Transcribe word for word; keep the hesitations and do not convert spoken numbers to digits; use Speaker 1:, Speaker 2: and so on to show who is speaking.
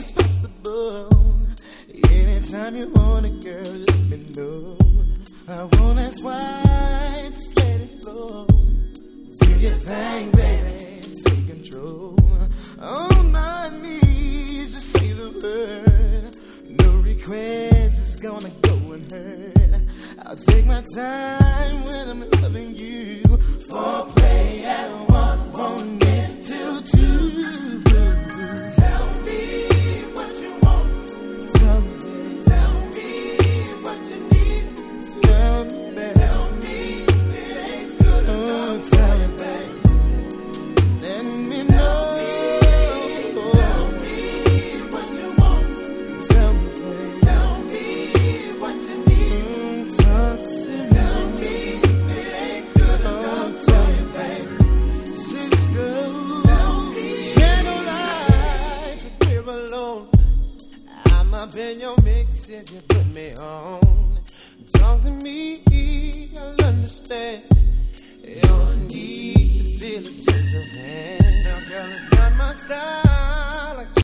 Speaker 1: is possible. Anytime you want it, girl, let me know. I won't ask why, just let it flow. Do your thing, baby, take control. On my knees, just say the word. No request is gonna go unheard. I'll take my time when I'm loving you. Foreplay at one, won't get till two. Tell me what you want. Tell me, tell me what you need. Tell me, baby. Tell me if it ain't good enough. Oh, tell me, baby. Let me know. Tell me what you want. Tell me, baby. Tell me what you need. Mm, talk to me. Tell me if it ain't good enough. Tell me, baby. Cisco. Tell me. Can't lie to live alone. I'm up in your mix if you put me on. Talk to me, I'll understand. You don't need to feel a gentle hand. Now, girl, it's not my style.